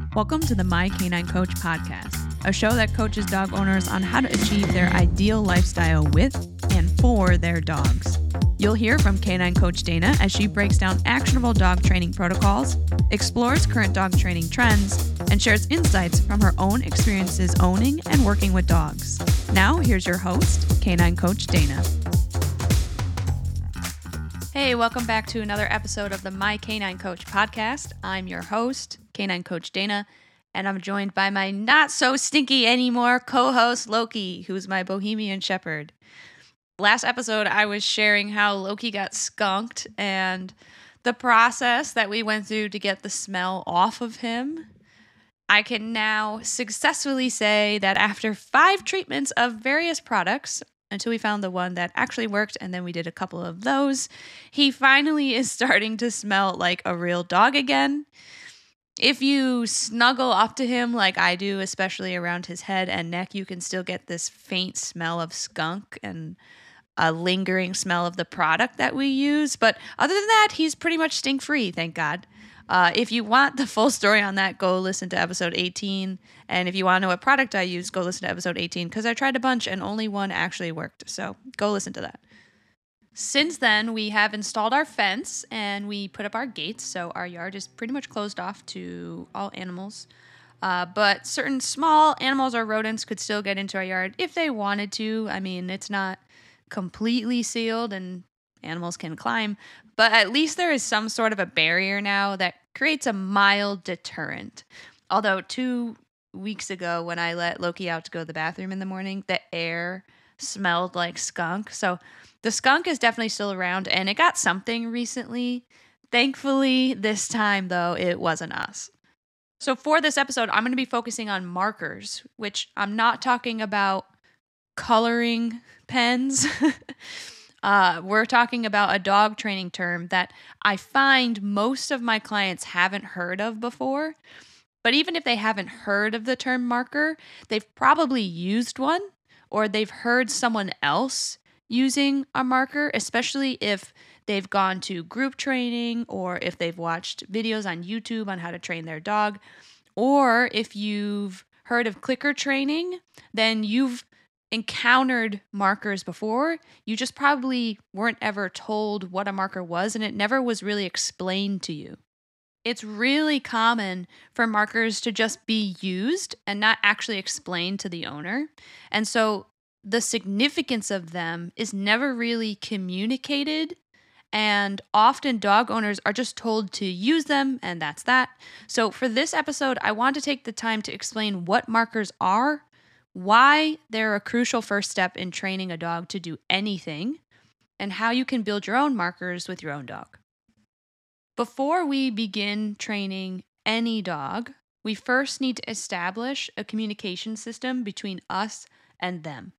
Welcome to the My Canine Coach podcast, a show that coaches dog owners on how to achieve their ideal lifestyle with and for their dogs. You'll hear from Canine Coach Dana as she breaks down actionable dog training protocols, explores current dog training trends, and shares insights from her own experiences owning and working with dogs. Now, here's your host, Canine Coach Dana. Hey, welcome back to another episode of the My Canine Coach podcast. I'm your host, Canine Coach Dana, and I'm joined by my not so stinky anymore co-host Loki, who's my Bohemian Shepherd. Last episode, I was sharing how Loki got skunked and the process that we went through to get the smell off of him. I can now successfully say that after 5 treatments of various products, until we found the one that actually worked, and then we did a couple of those, he finally is starting to smell like a real dog again. If you snuggle up to him like I do, especially around his head and neck, you can still get this faint smell of skunk and a lingering smell of the product that we use. But other than that, he's pretty much stink-free, thank God. If you want the full story on that, go listen to episode 18. And if you want to know what product I use, go listen to episode 18 because I tried a bunch and only one actually worked. So go listen to that. Since then, we have installed our fence and we put up our gates. So our yard is pretty much closed off to all animals. But certain small animals or rodents could still get into our yard if they wanted to. I mean, it's not completely sealed and animals can climb, but at least there is some sort of a barrier now that creates a mild deterrent. Although 2 weeks ago when I let Loki out to go to the bathroom in the morning, the air smelled like skunk. So the skunk is definitely still around and it got something recently. Thankfully, this time though, it wasn't us. So for this episode, I'm going to be focusing on markers, which I'm not talking about coloring pens. We're talking about a dog training term that I find most of my clients haven't heard of before. But even if they haven't heard of the term marker, they've probably used one or they've heard someone else using a marker, especially if they've gone to group training or if they've watched videos on YouTube on how to train their dog. Or if you've heard of clicker training, then you've encountered markers before. You just probably weren't ever told what a marker was and it never was really explained to you. It's really common for markers to just be used and not actually explained to the owner. And so the significance of them is never really communicated. And often dog owners are just told to use them and that's that. So for this episode, I want to take the time to explain what markers are, why they're a crucial first step in training a dog to do anything, and how you can build your own markers with your own dog. Before we begin training any dog, we first need to establish a communication system between us and them.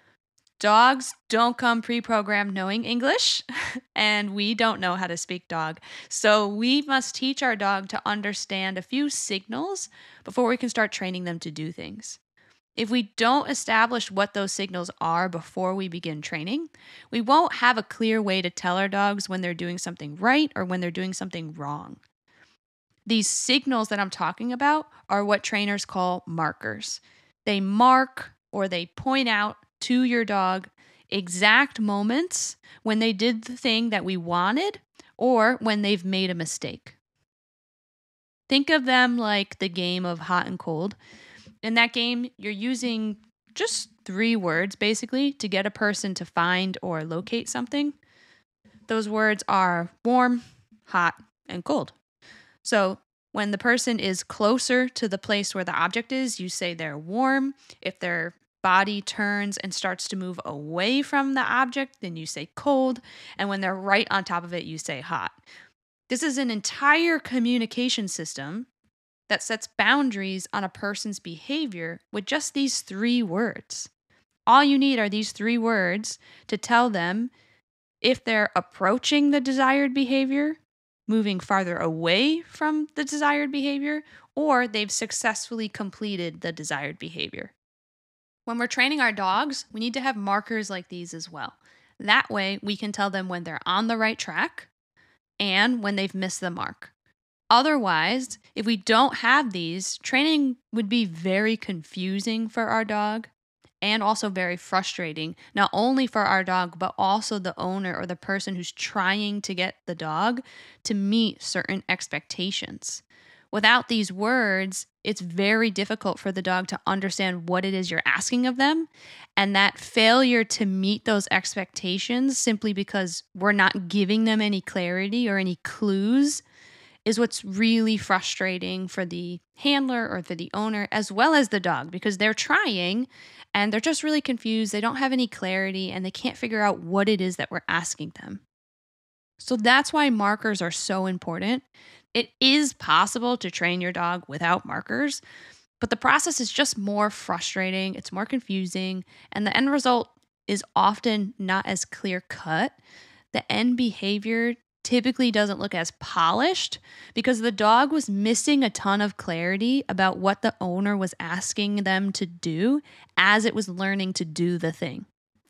Dogs don't come pre-programmed knowing English, and we don't know how to speak dog. So we must teach our dog to understand a few signals before we can start training them to do things. If we don't establish what those signals are before we begin training, we won't have a clear way to tell our dogs when they're doing something right or when they're doing something wrong. These signals that I'm talking about are what trainers call markers. They mark or they point out to your dog exact moments when they did the thing that we wanted or when they've made a mistake. Think of them like the game of hot and cold. In that game, you're using just 3 words, basically, to get a person to find or locate something. Those words are warm, hot, and cold. So when the person is closer to the place where the object is, you say they're warm. If their body turns and starts to move away from the object, then you say cold. And when they're right on top of it, you say hot. This is an entire communication system that sets boundaries on a person's behavior with just these 3 words. All you need are these 3 words to tell them if they're approaching the desired behavior, moving farther away from the desired behavior, or they've successfully completed the desired behavior. When we're training our dogs, we need to have markers like these as well. That way, we can tell them when they're on the right track and when they've missed the mark. Otherwise, if we don't have these, training would be very confusing for our dog and also very frustrating, not only for our dog, but also the owner or the person who's trying to get the dog to meet certain expectations. Without these words, it's very difficult for the dog to understand what it is you're asking of them. And that failure to meet those expectations simply because we're not giving them any clarity or any clues is what's really frustrating for the handler or for the owner, as well as the dog, because they're trying and they're just really confused. They don't have any clarity and they can't figure out what it is that we're asking them. So that's why markers are so important. It is possible to train your dog without markers, but the process is just more frustrating. It's more confusing, and the end result is often not as clear cut. The end behavior typically doesn't look as polished because the dog was missing a ton of clarity about what the owner was asking them to do as it was learning to do the thing.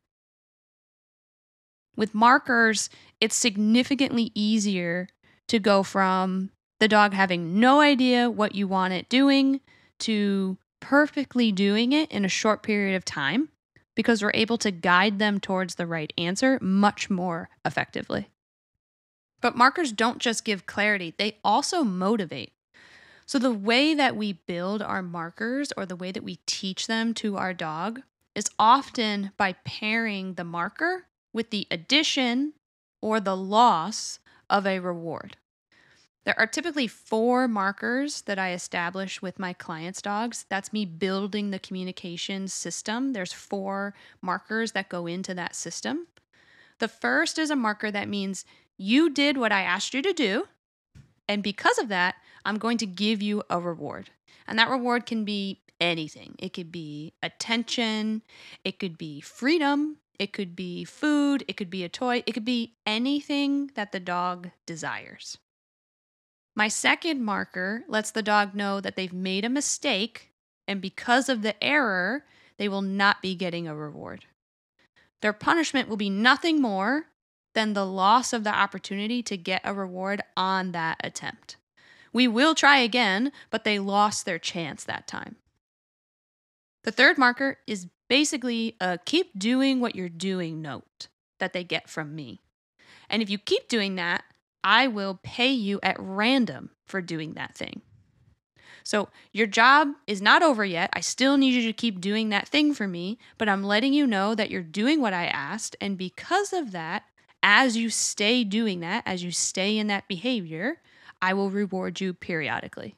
With markers, it's significantly easier to go from the dog having no idea what you want it doing to perfectly doing it in a short period of time because we're able to guide them towards the right answer much more effectively. But markers don't just give clarity, they also motivate. So the way that we build our markers or the way that we teach them to our dog is often by pairing the marker with the addition or the loss of a reward. There are typically 4 markers that I establish with my clients' dogs. That's me building the communication system. There's 4 markers that go into that system. The first is a marker that means you did what I asked you to do, and because of that, I'm going to give you a reward. And that reward can be anything. It could be attention, it could be freedom, it could be food, it could be a toy, it could be anything that the dog desires. My second marker lets the dog know that they've made a mistake, and because of the error, they will not be getting a reward. Their punishment will be nothing more than the loss of the opportunity to get a reward on that attempt. We will try again, but they lost their chance that time. The third marker is basically a keep doing what you're doing note that they get from me. And if you keep doing that, I will pay you at random for doing that thing. So your job is not over yet. I still need you to keep doing that thing for me, but I'm letting you know that you're doing what I asked. And because of that, as you stay doing that, as you stay in that behavior, I will reward you periodically.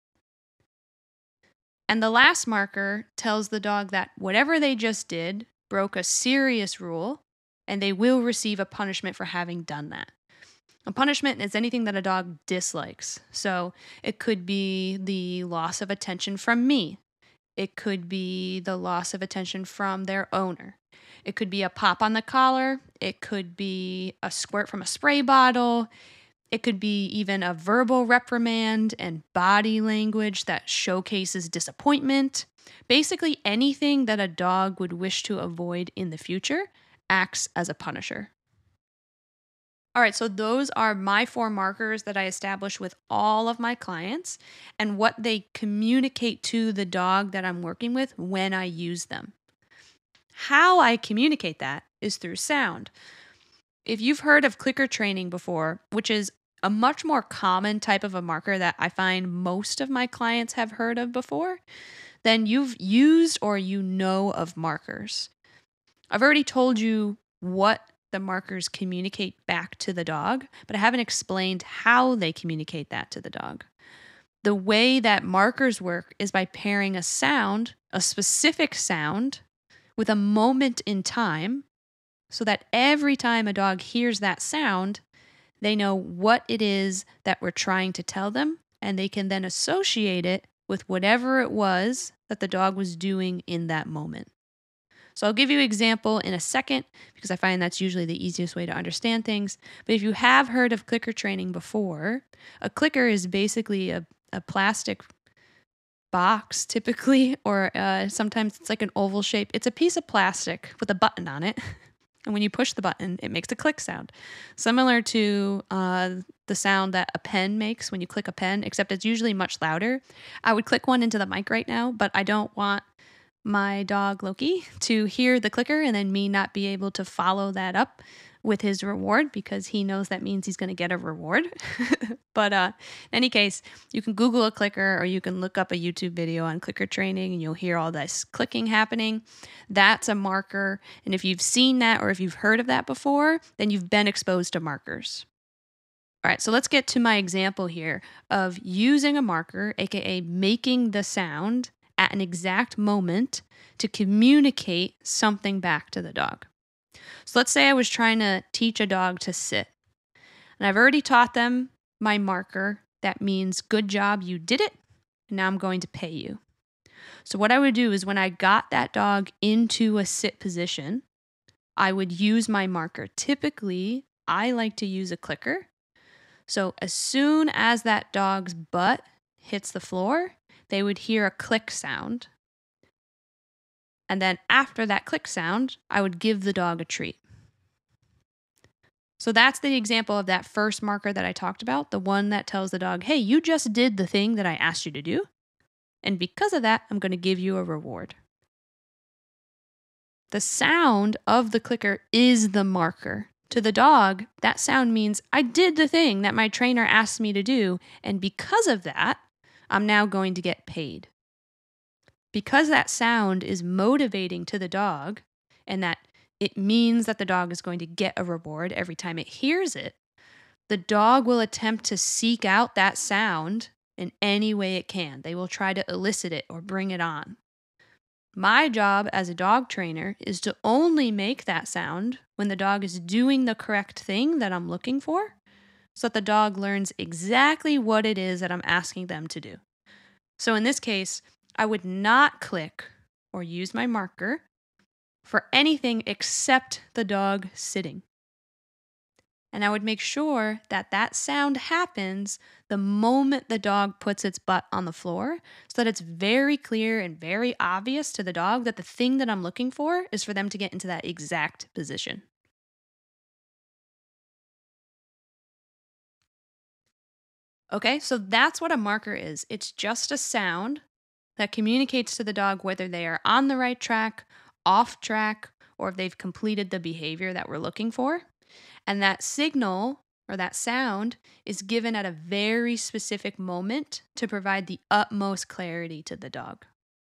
And the last marker tells the dog that whatever they just did broke a serious rule, and they will receive a punishment for having done that. A punishment is anything that a dog dislikes. So it could be the loss of attention from me. It could be the loss of attention from their owner. It could be a pop on the collar. It could be a squirt from a spray bottle. It could be even a verbal reprimand and body language that showcases disappointment. Basically, anything that a dog would wish to avoid in the future acts as a punisher. All right, so those are my 4 markers that I establish with all of my clients and what they communicate to the dog that I'm working with when I use them. How I communicate that is through sound. If you've heard of clicker training before, which is a much more common type of a marker that I find most of my clients have heard of before, then you've used or you know of markers. I've already told you what the markers communicate back to the dog, but I haven't explained how they communicate that to the dog. The way that markers work is by pairing a sound, a specific sound, with a moment in time, so that every time a dog hears that sound, they know what it is that we're trying to tell them, and they can then associate it with whatever it was that the dog was doing in that moment. So I'll give you an example in a second because I find that's usually the easiest way to understand things. But if you have heard of clicker training before, a clicker is basically a plastic box typically, or sometimes it's like an oval shape. It's a piece of plastic with a button on it. And when you push the button, it makes a click sound, similar to the sound that a pen makes when you click a pen, except it's usually much louder. I would click one into the mic right now, but I don't want my dog Loki to hear the clicker and then me not be able to follow that up with his reward, because he knows that means he's going to get a reward. But in any case, you can Google a clicker, or you can look up a YouTube video on clicker training and you'll hear all this clicking happening. That's a marker. And if you've seen that, or if you've heard of that before, then you've been exposed to markers. All right, so let's get to my example here of using a marker, aka making the sound at an exact moment to communicate something back to the dog. So let's say I was trying to teach a dog to sit, and I've already taught them my marker. That means good job, you did it, and now I'm going to pay you. So what I would do is when I got that dog into a sit position, I would use my marker. Typically, I like to use a clicker. So as soon as that dog's butt hits the floor, they would hear a click sound. And then after that click sound, I would give the dog a treat. So that's the example of that first marker that I talked about, the one that tells the dog, hey, you just did the thing that I asked you to do. And because of that, I'm going to give you a reward. The sound of the clicker is the marker. To the dog, that sound means I did the thing that my trainer asked me to do. And because of that, I'm now going to get paid. Because that sound is motivating to the dog, and that it means that the dog is going to get a reward every time it hears it, the dog will attempt to seek out that sound in any way it can. They will try to elicit it or bring it on. My job as a dog trainer is to only make that sound when the dog is doing the correct thing that I'm looking for, so that the dog learns exactly what it is that I'm asking them to do. So in this case, I would not click or use my marker for anything except the dog sitting. And I would make sure that that sound happens the moment the dog puts its butt on the floor, so that it's very clear and very obvious to the dog that the thing that I'm looking for is for them to get into that exact position. Okay, so that's what a marker is. It's just a sound that communicates to the dog whether they are on the right track, off track, or if they've completed the behavior that we're looking for. And that signal or that sound is given at a very specific moment to provide the utmost clarity to the dog.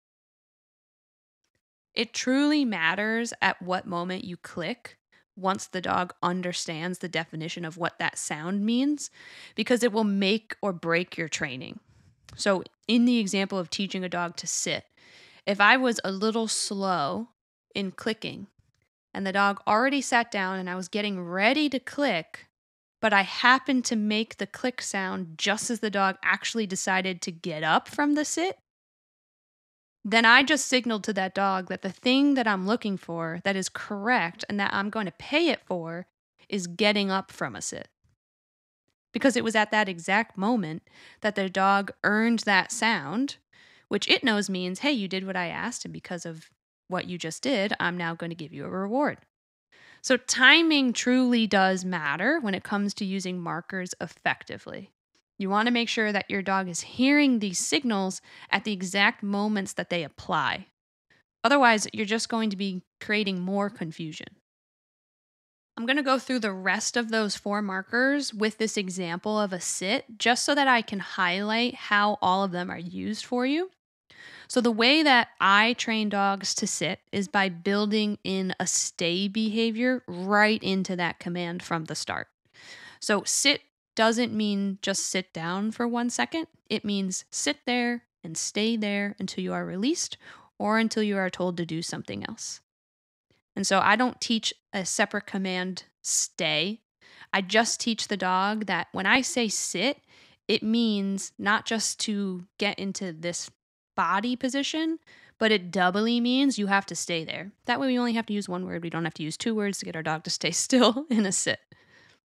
It truly matters at what moment you click once the dog understands the definition of what that sound means, because it will make or break your training. So in the example of teaching a dog to sit, if I was a little slow in clicking and the dog already sat down and I was getting ready to click, but I happened to make the click sound just as the dog actually decided to get up from the sit, then I just signaled to that dog that the thing that I'm looking for, that is correct and that I'm going to pay it for, is getting up from a sit. Because it was at that exact moment that the dog earned that sound, which it knows means, hey, you did what I asked, and because of what you just did, I'm now going to give you a reward. So timing truly does matter when it comes to using markers effectively. You want to make sure that your dog is hearing these signals at the exact moments that they apply. Otherwise, you're just going to be creating more confusion. I'm going to go through the rest of those 4 markers with this example of a sit, just so that I can highlight how all of them are used for you. So the way that I train dogs to sit is by building in a stay behavior right into that command from the start. So sit doesn't mean just sit down for 1 second. It means sit there and stay there until you are released or until you are told to do something else. And so I don't teach a separate command, stay. I just teach the dog that when I say sit, it means not just to get into this body position, but it doubly means you have to stay there. That way we only have to use 1 word. We don't have to use 2 words to get our dog to stay still in a sit.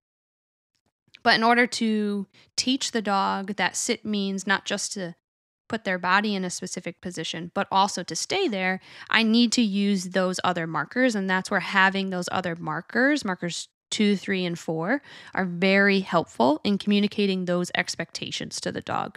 But in order to teach the dog that sit means not just to put their body in a specific position, but also to stay there, I need to use those other markers. And that's where having those other markers 2, 3, and 4, are very helpful in communicating those expectations to the dog.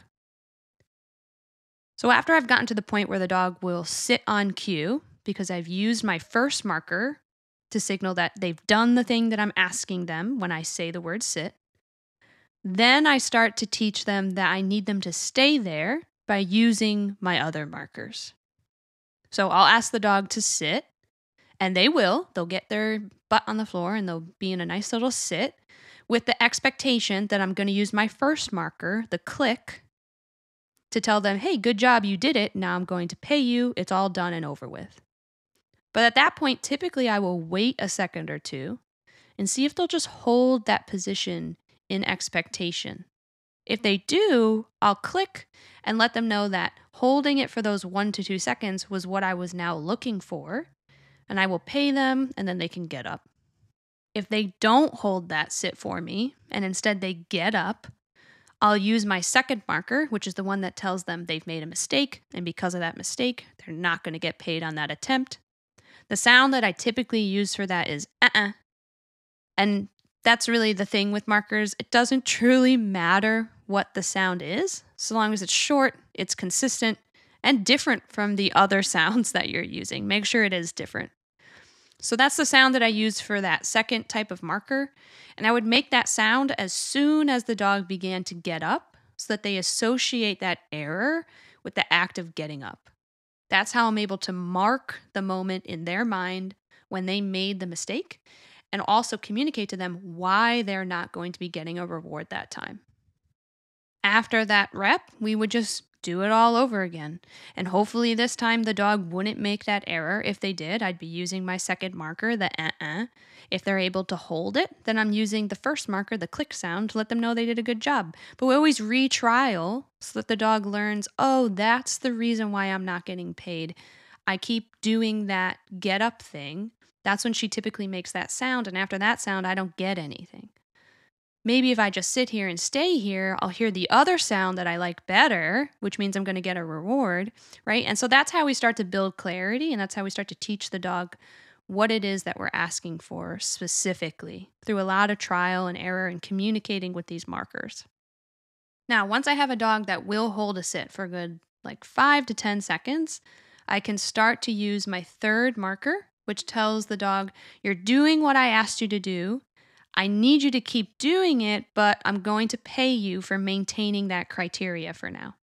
So after I've gotten to the point where the dog will sit on cue, because I've used my first marker to signal that they've done the thing that I'm asking them when I say the word sit, then I start to teach them that I need them to stay there by using my other markers. So I'll ask the dog to sit, and they will. They'll get their butt on the floor and they'll be in a nice little sit with the expectation that I'm going to use my first marker, the click, to tell them, hey, good job, you did it. Now I'm going to pay you. It's all done and over with. But at that point, typically I will wait a second or two and see if they'll just hold that position in expectation. If they do, I'll click and let them know that holding it for those 1 to 2 seconds was what I was now looking for, and I will pay them and then they can get up. If they don't hold that sit for me and instead they get up, I'll use my second marker, which is the one that tells them they've made a mistake, and because of that mistake, they're not going to get paid on that attempt. The sound that I typically use for that is And that's really the thing with markers. It doesn't truly matter what the sound is, so long as it's short, it's consistent, and different from the other sounds that you're using. Make sure it is different. So that's the sound that I use for that second type of marker. And I would make that sound as soon as the dog began to get up so that they associate that error with the act of getting up. That's how I'm able to mark the moment in their mind when they made the mistake and also communicate to them why they're not going to be getting a reward that time. After that rep, we would just do it all over again. And hopefully this time the dog wouldn't make that error. If they did, I'd be using my second marker, the If they're able to hold it, then I'm using the first marker, the click sound, to let them know they did a good job. But we always retrial so that the dog learns, oh, that's the reason why I'm not getting paid. I keep doing that get up thing. That's when she typically makes that sound. And after that sound, I don't get anything. Maybe if I just sit here and stay here, I'll hear the other sound that I like better, which means I'm going to get a reward, right? And so that's how we start to build clarity, and that's how we start to teach the dog what it is that we're asking for specifically through a lot of trial and error and communicating with these markers. Now, once I have a dog that will hold a sit for a good 5 to 10 seconds, I can start to use my third marker, which tells the dog, you're doing what I asked you to do. I need you to keep doing it, but I'm going to pay you for maintaining that criteria for now.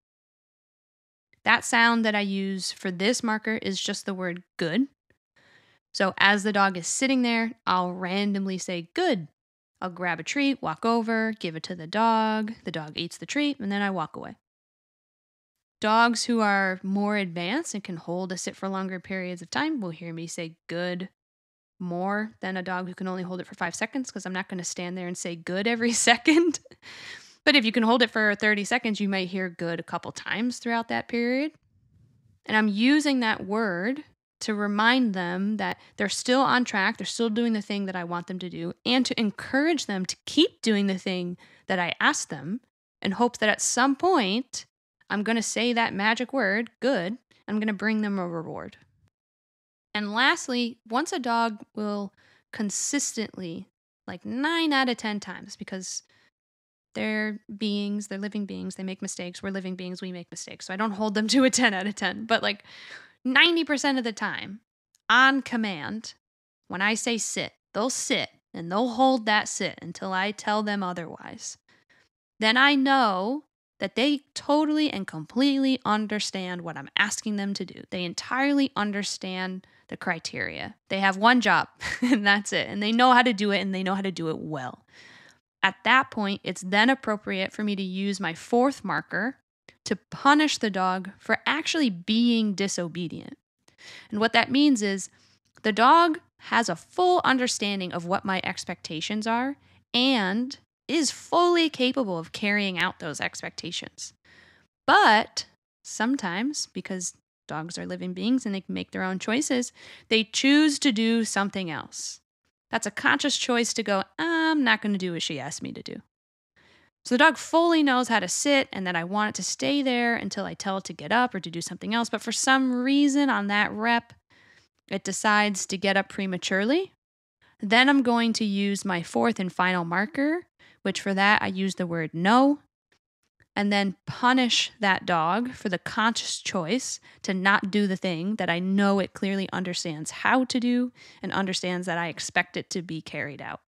That sound that I use for this marker is just the word good. So as the dog is sitting there, I'll randomly say good. I'll grab a treat, walk over, give it to the dog eats the treat, and then I walk away. Dogs who are more advanced and can hold a sit for longer periods of time will hear me say good more than a dog who can only hold it for 5 seconds, because I'm not going to stand there and say good every second. But if you can hold it for 30 seconds, you might hear good a couple times throughout that period. And I'm using that word to remind them that they're still on track, they're still doing the thing that I want them to do, and to encourage them to keep doing the thing that I asked them, in hopes that at some point, I'm going to say that magic word, good, I'm going to bring them a reward. And lastly, once a dog will consistently, 9 out of 10 times, because they're living beings, they make mistakes, we're living beings, we make mistakes. So I don't hold them to a 10 out of 10, but 90% of the time, on command, when I say sit, they'll sit and they'll hold that sit until I tell them otherwise. Then I know that they totally and completely understand what I'm asking them to do. They entirely understand the criteria. They have one job, and that's it. And they know how to do it, and they know how to do it well. At that point, it's then appropriate for me to use my fourth marker to punish the dog for actually being disobedient. And what that means is the dog has a full understanding of what my expectations are and is fully capable of carrying out those expectations. But sometimes, because dogs are living beings and they can make their own choices, they choose to do something else. That's a conscious choice to go, I'm not going to do what she asked me to do. So the dog fully knows how to sit and that I want it to stay there until I tell it to get up or to do something else. But for some reason on that rep, it decides to get up prematurely. Then I'm going to use my fourth and final marker, which for that I use the word no, and then punish that dog for the conscious choice to not do the thing that I know it clearly understands how to do and understands that I expect it to be carried out.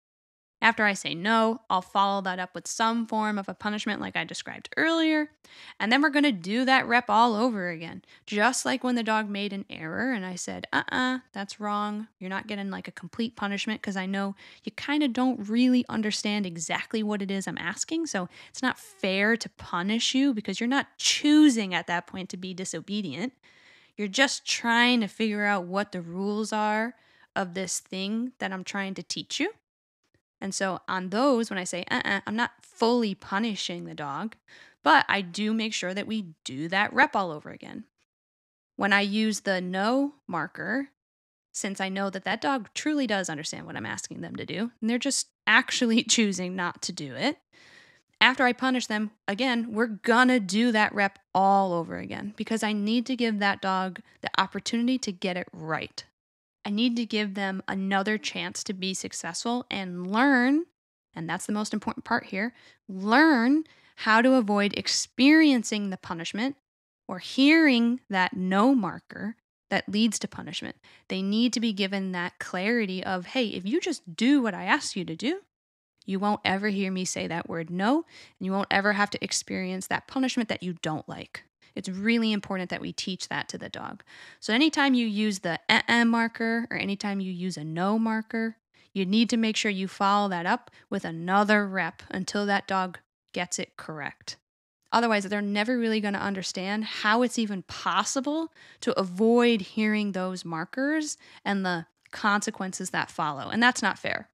After I say no, I'll follow that up with some form of a punishment like I described earlier. And then we're going to do that rep all over again. Just like when the dog made an error and I said, that's wrong. You're not getting like a complete punishment because I know you kind of don't really understand exactly what it is I'm asking. So it's not fair to punish you because you're not choosing at that point to be disobedient. You're just trying to figure out what the rules are of this thing that I'm trying to teach you. And so on those, when I say, I'm not fully punishing the dog, but I do make sure that we do that rep all over again. When I use the no marker, since I know that dog truly does understand what I'm asking them to do, and they're just actually choosing not to do it, after I punish them, again, we're gonna do that rep all over again because I need to give that dog the opportunity to get it right. I need to give them another chance to be successful and learn, and that's the most important part here, learn how to avoid experiencing the punishment or hearing that no marker that leads to punishment. They need to be given that clarity of, hey, if you just do what I asked you to do, you won't ever hear me say that word no, and you won't ever have to experience that punishment that you don't like. It's really important that we teach that to the dog. So anytime you use the marker or anytime you use a no marker, you need to make sure you follow that up with another rep until that dog gets it correct. Otherwise, they're never really going to understand how it's even possible to avoid hearing those markers and the consequences that follow. And that's not fair.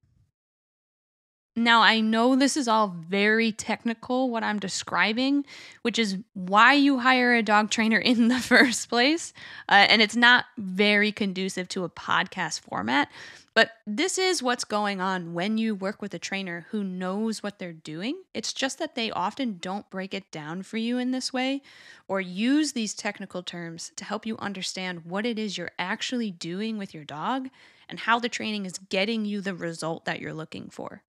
Now, I know this is all very technical, what I'm describing, which is why you hire a dog trainer in the first place. And it's not very conducive to a podcast format. But this is what's going on when you work with a trainer who knows what they're doing. It's just that they often don't break it down for you in this way or use these technical terms to help you understand what it is you're actually doing with your dog and how the training is getting you the result that you're looking for.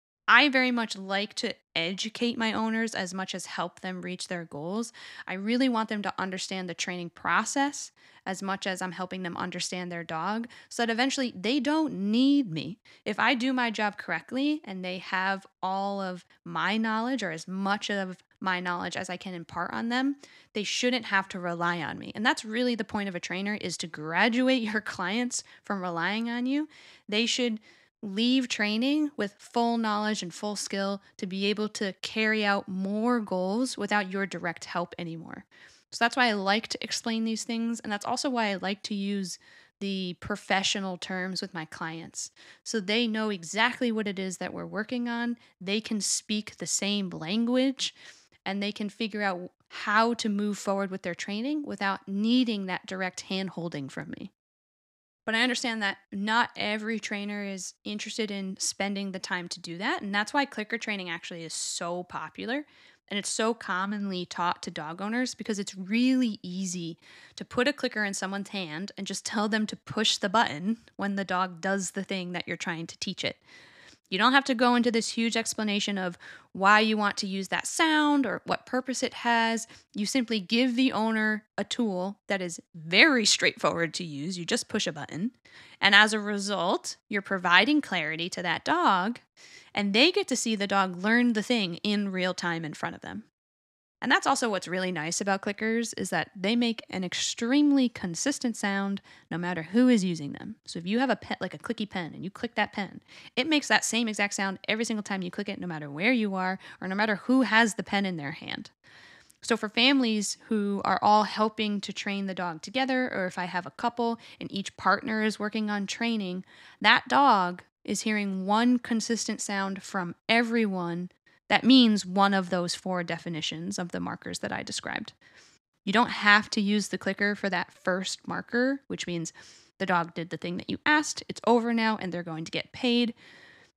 I very much like to educate my owners as much as help them reach their goals. I really want them to understand the training process as much as I'm helping them understand their dog so that eventually they don't need me. If I do my job correctly and they have all of my knowledge or as much of my knowledge as I can impart on them, they shouldn't have to rely on me. And that's really the point of a trainer, is to graduate your clients from relying on you. They should leave training with full knowledge and full skill to be able to carry out more goals without your direct help anymore. So that's why I like to explain these things. And that's also why I like to use the professional terms with my clients. So they know exactly what it is that we're working on. They can speak the same language and they can figure out how to move forward with their training without needing that direct hand holding from me. But I understand that not every trainer is interested in spending the time to do that. And that's why clicker training actually is so popular. And it's so commonly taught to dog owners because it's really easy to put a clicker in someone's hand and just tell them to push the button when the dog does the thing that you're trying to teach it. You don't have to go into this huge explanation of why you want to use that sound or what purpose it has. You simply give the owner a tool that is very straightforward to use. You just push a button. And as a result, you're providing clarity to that dog, and they get to see the dog learn the thing in real time in front of them. And that's also what's really nice about clickers, is that they make an extremely consistent sound no matter who is using them. So if you have a pet, like a clicky pen, and you click that pen, it makes that same exact sound every single time you click it, no matter where you are or no matter who has the pen in their hand. So for families who are all helping to train the dog together, or if I have a couple and each partner is working on training, that dog is hearing one consistent sound from everyone. That means one of those 4 definitions of the markers that I described. You don't have to use the clicker for that first marker, which means the dog did the thing that you asked, it's over now, and they're going to get paid.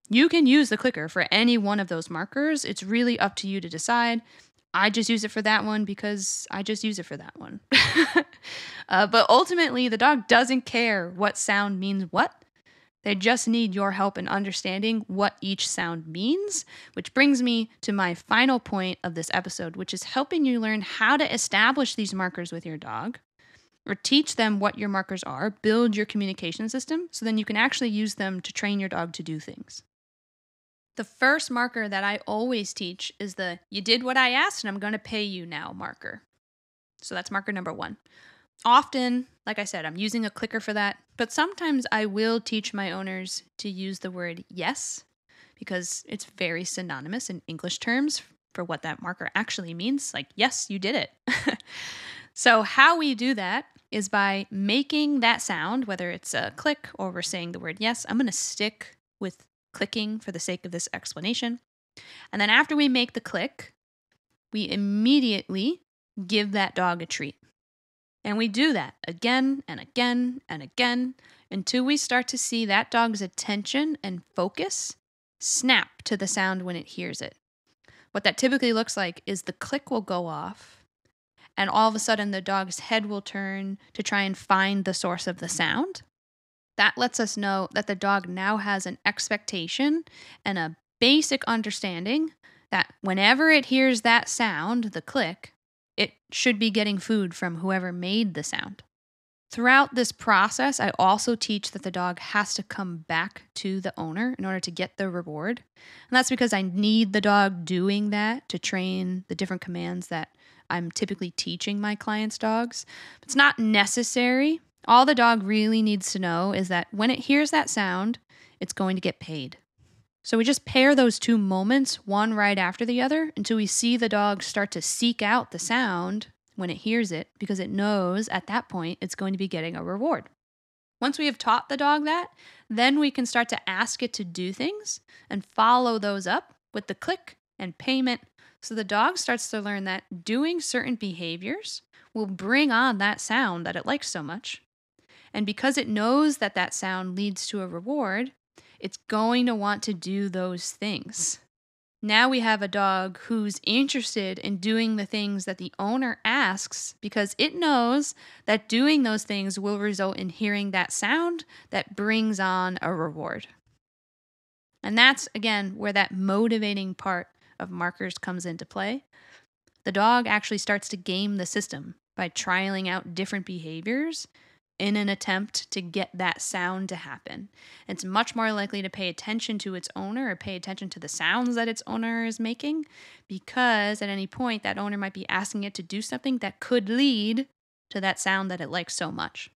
You can use the clicker for any one of those markers. It's really up to you to decide. I just use it for that one because I just use it for that one. But ultimately, the dog doesn't care what sound means what. They just need your help in understanding what each sound means, which brings me to my final point of this episode, which is helping you learn how to establish these markers with your dog, or teach them what your markers are, build your communication system, so then you can actually use them to train your dog to do things. The first marker that I always teach is the "you did what I asked and I'm going to pay you now" marker. So that's marker number 1. Often, like I said, I'm using a clicker for that, but sometimes I will teach my owners to use the word yes, because it's very synonymous in English terms for what that marker actually means. Like, yes, you did it. So how we do that is by making that sound, whether it's a click or we're saying the word yes. I'm going to stick with clicking for the sake of this explanation. And then after we make the click, we immediately give that dog a treat. And we do that again and again and again until we start to see that dog's attention and focus snap to the sound when it hears it. What that typically looks like is the click will go off, and all of a sudden the dog's head will turn to try and find the source of the sound. That lets us know that the dog now has an expectation and a basic understanding that whenever it hears that sound, the click, it should be getting food from whoever made the sound. Throughout this process, I also teach that the dog has to come back to the owner in order to get the reward. And that's because I need the dog doing that to train the different commands that I'm typically teaching my clients' dogs. It's not necessary. All the dog really needs to know is that when it hears that sound, it's going to get paid. So we just pair those two moments, one right after the other, until we see the dog start to seek out the sound when it hears it, because it knows at that point it's going to be getting a reward. Once we have taught the dog that, then we can start to ask it to do things and follow those up with the click and payment. So the dog starts to learn that doing certain behaviors will bring on that sound that it likes so much. And because it knows that that sound leads to a reward, it's going to want to do those things. Now we have a dog who's interested in doing the things that the owner asks because it knows that doing those things will result in hearing that sound that brings on a reward. And that's, again, where that motivating part of markers comes into play. The dog actually starts to game the system by trialing out different behaviors in an attempt to get that sound to happen. It's much more likely to pay attention to its owner or pay attention to the sounds that its owner is making, because at any point that owner might be asking it to do something that could lead to that sound that it likes so much.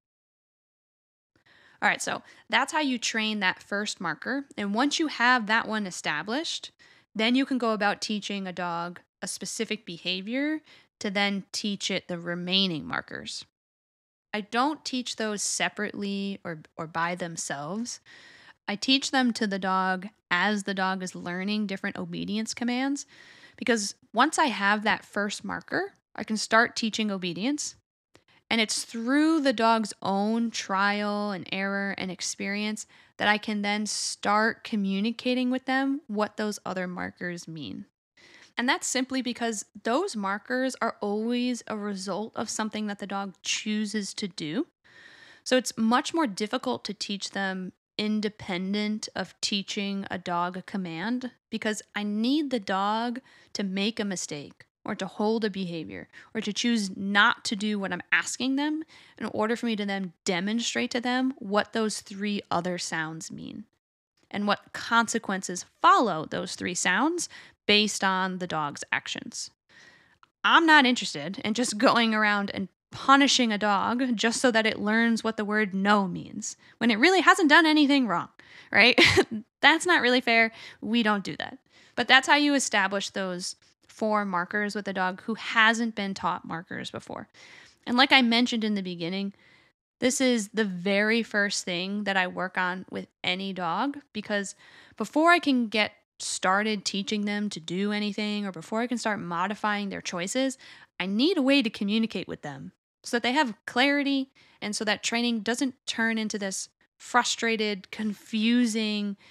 All right, so that's how you train that first marker. And once you have that one established, then you can go about teaching a dog a specific behavior to then teach it the remaining markers. I don't teach those separately or by themselves. I teach them to the dog as the dog is learning different obedience commands, because once I have that first marker, I can start teaching obedience. And it's through the dog's own trial and error and experience that I can then start communicating with them what those other markers mean. And that's simply because those markers are always a result of something that the dog chooses to do. So it's much more difficult to teach them independent of teaching a dog a command, because I need the dog to make a mistake or to hold a behavior or to choose not to do what I'm asking them in order for me to then demonstrate to them what those 3 other sounds mean and what consequences follow those 3 sounds based on the dog's actions. I'm not interested in just going around and punishing a dog just so that it learns what the word no means when it really hasn't done anything wrong, right? That's not really fair. We don't do that. But that's how you establish those 4 markers with a dog who hasn't been taught markers before. And like I mentioned in the beginning, this is the very first thing that I work on with any dog, because before I can get started teaching them to do anything, or before I can start modifying their choices, I need a way to communicate with them so that they have clarity and so that training doesn't turn into this frustrated, confusing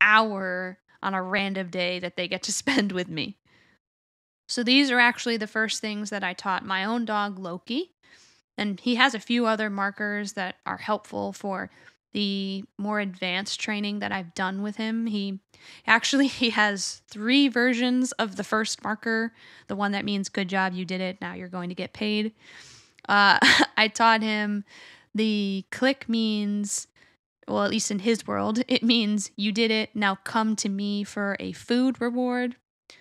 hour on a random day that they get to spend with me. So these are actually the first things that I taught my own dog, Loki. And he has a few other markers that are helpful for the more advanced training that I've done with him. He has 3 versions of the first marker, the one that means good job, you did it, now you're going to get paid. I taught him the click means, well, at least in his world, it means you did it, now come to me for a food reward.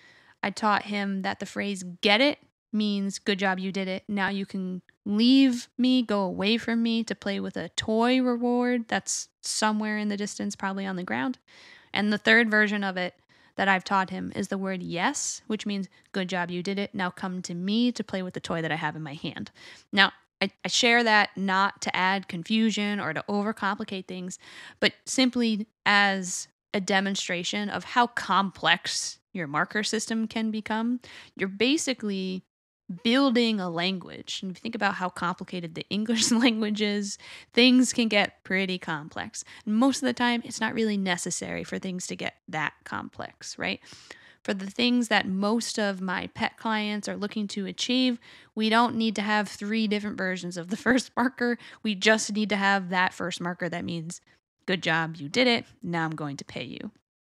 I taught him that the phrase get it means good job, you did it. Now you can leave me, go away from me to play with a toy reward that's somewhere in the distance, probably on the ground. And the third version of it that I've taught him is the word yes, which means good job, you did it. Now come to me to play with the toy that I have in my hand. Now, I share that not to add confusion or to overcomplicate things, but simply as a demonstration of how complex your marker system can become. You're basically building a language. And if you think about how complicated the English language is, things can get pretty complex. And most of the time, it's not really necessary for things to get that complex, right? For the things that most of my pet clients are looking to achieve, we don't need to have 3 different versions of the first marker. We just need to have that first marker that means, good job, you did it, now I'm going to pay you.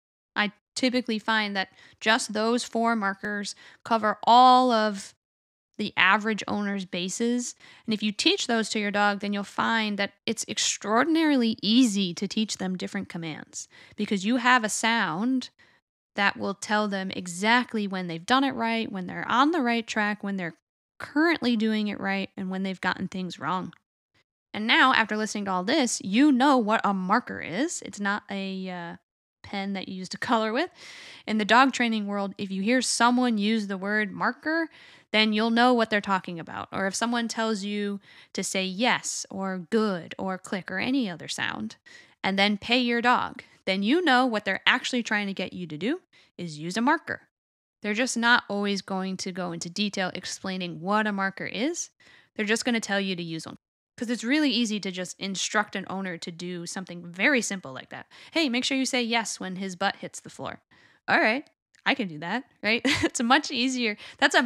I typically find that just those 4 markers cover all of the average owner's bases. And if you teach those to your dog, then you'll find that it's extraordinarily easy to teach them different commands because you have a sound that will tell them exactly when they've done it right, when they're on the right track, when they're currently doing it right, and when they've gotten things wrong. And now, after listening to all this, you know what a marker is. It's not a pen that you use to color with. In the dog training world, if you hear someone use the word marker, then you'll know what they're talking about. Or if someone tells you to say yes or good or click or any other sound, and then pay your dog, then you know what they're actually trying to get you to do is use a marker. They're just not always going to go into detail explaining what a marker is. They're just going to tell you to use one. Because it's really easy to just instruct an owner to do something very simple like that. Hey, make sure you say yes when his butt hits the floor. All right, I can do that, right? That's a much easier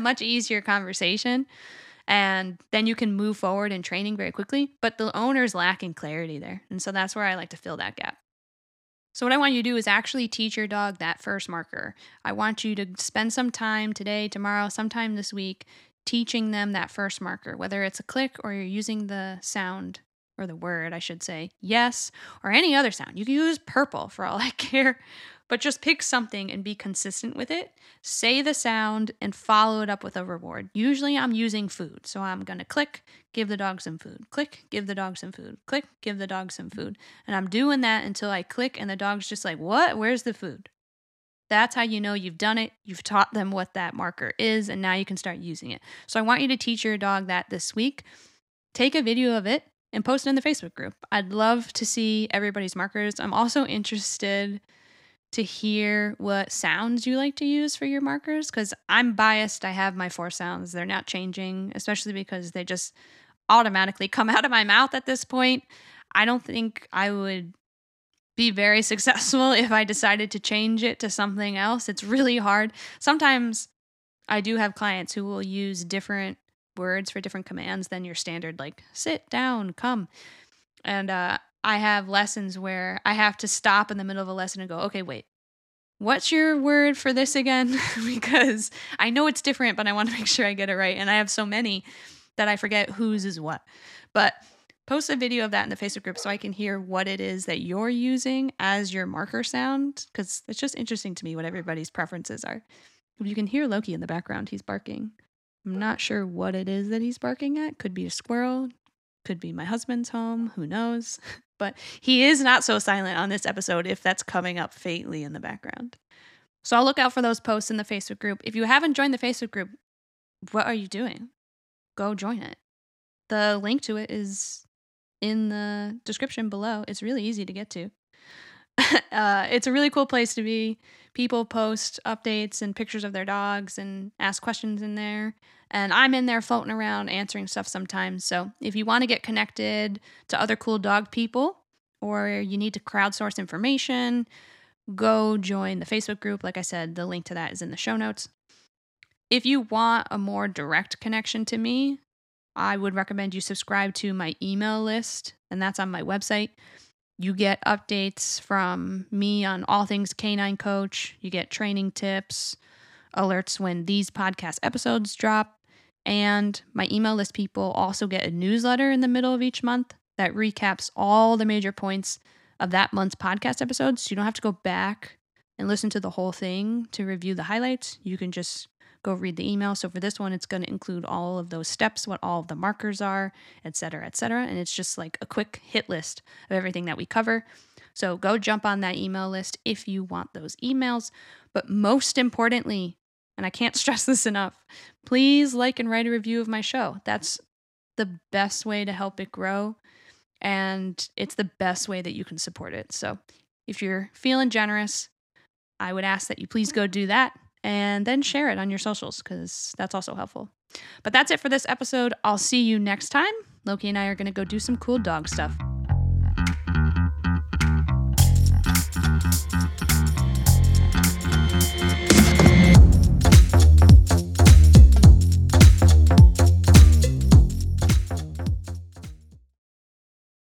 conversation. And then you can move forward in training very quickly. But the owner's lacking clarity there. And so that's where I like to fill that gap. So what I want you to do is actually teach your dog that first marker. I want you to spend some time today, tomorrow, sometime this week teaching them that first marker, whether it's a click or you're using the sound or the word, I should say, yes, or any other sound. You can use purple for all I care, but just pick something and be consistent with it. Say the sound and follow it up with a reward. Usually I'm using food, so I'm going to click, give the dog some food, click, give the dog some food, click, give the dog some food. And I'm doing that until I click and the dog's just like, what? Where's the food? That's how you know you've done it. You've taught them what that marker is, and now you can start using it. So I want you to teach your dog that this week. Take a video of it and post it in the Facebook group. I'd love to see everybody's markers. I'm also interested to hear what sounds you like to use for your markers because I'm biased. I have my 4 sounds. They're not changing, especially because they just automatically come out of my mouth at this point. I don't think I would be very successful if I decided to change it to something else. It's really hard. Sometimes I do have clients who will use different words for different commands than your standard, like sit down, come. And I have lessons where I have to stop in the middle of a lesson and go, okay, wait, what's your word for this again? Because I know it's different, but I want to make sure I get it right. And I have so many that I forget whose is what. But post a video of that in the Facebook group so I can hear what it is that you're using as your marker sound, because it's just interesting to me what everybody's preferences are. You can hear Loki in the background. He's barking. I'm not sure what it is that he's barking at. Could be a squirrel. Could be my husband's home. Who knows? But he is not so silent on this episode if that's coming up faintly in the background. So I'll look out for those posts in the Facebook group. If you haven't joined the Facebook group, what are you doing? Go join it. The link to it is in the description below. It's really easy to get to. It's a really cool place to be. People post updates and pictures of their dogs and ask questions in there. And I'm in there floating around answering stuff sometimes. So if you want to get connected to other cool dog people or you need to crowdsource information, go join the Facebook group. Like I said, the link to that is in the show notes. If you want a more direct connection to me, I would recommend you subscribe to my email list, and that's on my website. You get updates from me on all things Canine Coach. You get training tips, alerts when these podcast episodes drop. And my email list people also get a newsletter in the middle of each month that recaps all the major points of that month's podcast episodes. So you don't have to go back and listen to the whole thing to review the highlights. You can just go read the email. So for this one, it's going to include all of those steps, what all of the markers are, et cetera, et cetera. And it's just like a quick hit list of everything that we cover. So go jump on that email list if you want those emails. But most importantly, and I can't stress this enough, please like and write a review of my show. That's the best way to help it grow, and it's the best way that you can support it. So if you're feeling generous, I would ask that you please go do that and then share it on your socials, because that's also helpful. But that's it for this episode. I'll see you next time. Loki and I are going to go do some cool dog stuff.